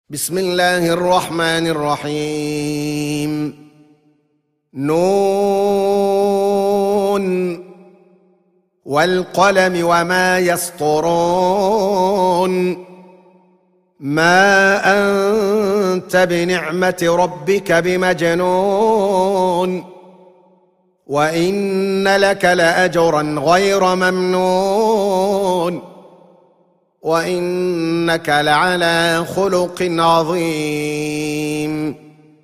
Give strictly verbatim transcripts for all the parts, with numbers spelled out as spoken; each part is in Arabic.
بسم الله الرحمن الرحيم. نون والقلم وما يسطرون. ما أنت بنعمة ربك بمجنون، وإن لك لأجرا غير ممنون، وإنك لعلى خلق عظيم.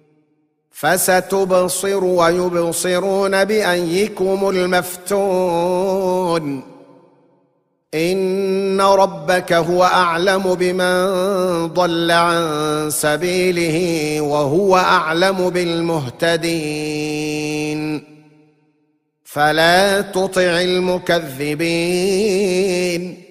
فستبصر ويبصرون بأيكم المفتون. إن ربك هو أعلم بمن ضل عن سبيله وهو أعلم بالمهتدين. فلا تطع المكذبين.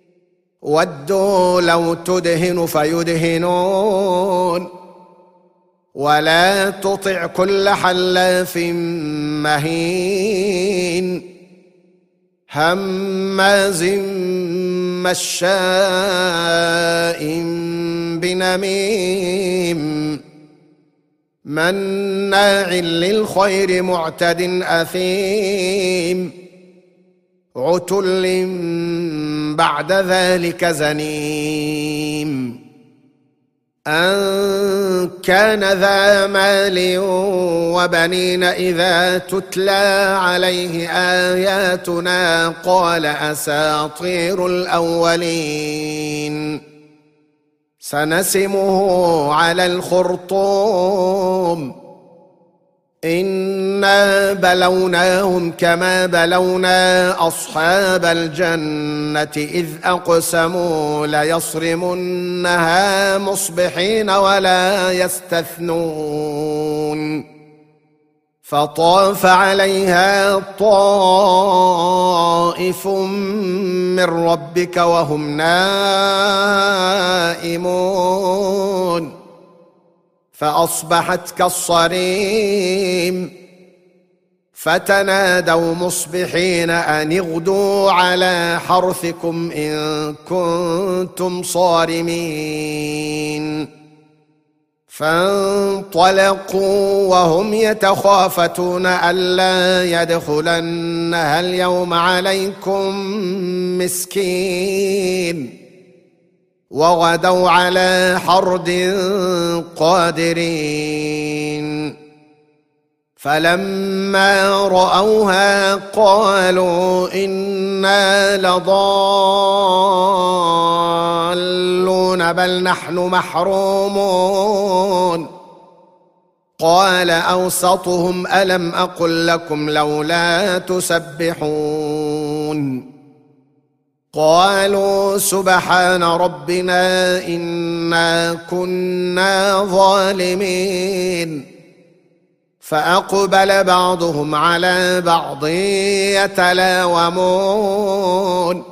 ودوا لو تدهن فيدهنون. ولا تطع كل حلاف مهين هماز مشاء بنميم مناع للخير معتد أثيم عتل بعد ذلك زنيم. أن كان ذا مال وبنين إذا تتلى عليه آياتنا قال أساطير الأولين. سنسمه على الخرطوم. إنا بلوناهم كما بلونا أصحاب الجنة إذ أقسموا ليصرمنها مصبحين ولا يستثنون. فطاف عليها طائف من ربك وهم نائمون فأصبحت كالصريم. فتنادوا مصبحين أن اغدوا على حرثكم إن كنتم صارمين. فانطلقوا وهم يتخافتون ألا يدخلنها اليوم عليكم مسكين. وغدوا على حرد قادرين. فلما رأوها قالوا إنا لضالون بل نحن محرومون. قال أوسطهم ألم أقل لكم لولا تسبحون. قالوا سبحان ربنا إنا كنا ظالمين. فأقبل بعضهم على بعض يتلاومون.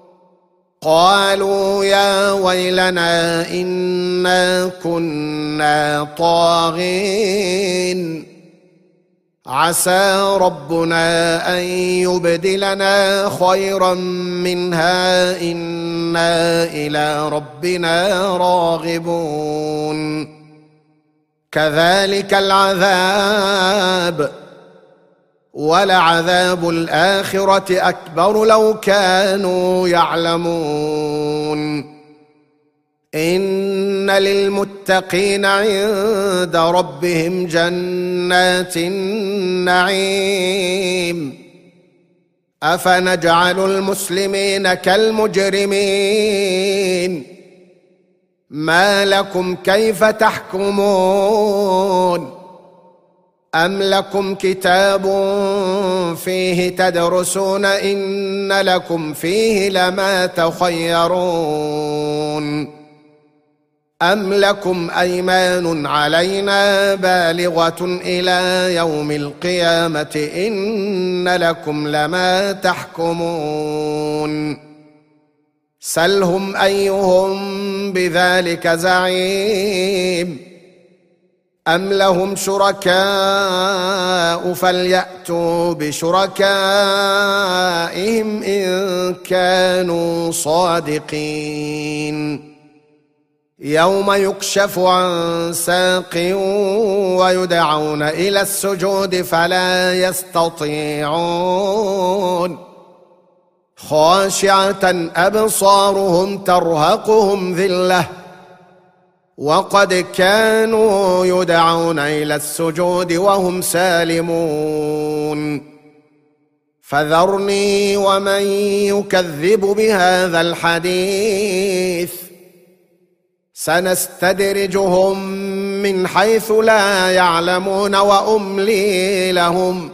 قالوا يا ويلنا إنا كنا طاغين. عسى ربنا أن يبدلنا خيرا منها إنا إلى ربنا راغبون. كذلك العذاب ولعذاب الآخرة أكبر لو كانوا يعلمون. إن للمتقين عند ربهم جنات النعيم. أفنجعل المسلمين كالمجرمين. ما لكم كيف تحكمون. أم لكم كتاب فيه تدرسون إن لكم فيه لما تخيرون. أم لكم أيمان علينا بالغة إلى يوم القيامة إن لكم لما تحكمون. سلهم أيهم بذلك زعيم. أم لهم شركاء فليأتوا بشركائهم إن كانوا صادقين. يوم يكشف عن ساق ويدعون إلى السجود فلا يستطيعون خاشعة أبصارهم ترهقهم ذلة وقد كانوا يدعون إلى السجود وهم سالمون فذرني ومن يكذب بهذا الحديث سنستدرجهم من حيث لا يعلمون وأملي لهم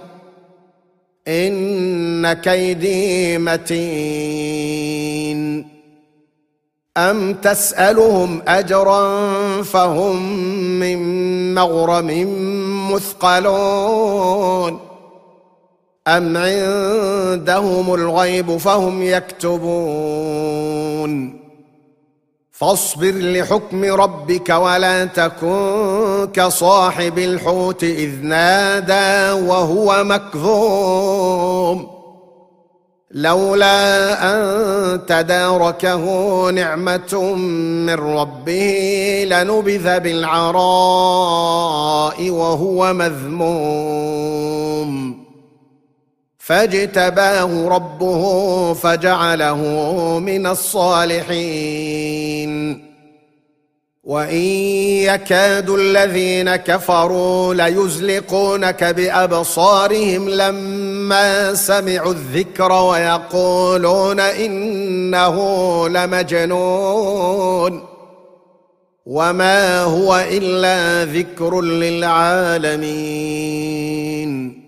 إن كيدي متين أم تسألهم أجرا فهم من مغرم مثقلون أم عندهم الغيب فهم يكتبون فاصبر لحكم ربك ولا تكن كصاحب الحوت إذ نادى وهو مكظوم لولا أن تداركه نعمة من ربه لنبذ بالعراء وهو مذموم فاجتباه ربه فجعله من الصالحين وإن يكاد الذين كفروا ليزلقونك بأبصارهم لما سمعوا الذكر ويقولون إنه لمجنون وما هو إلا ذكر للعالمين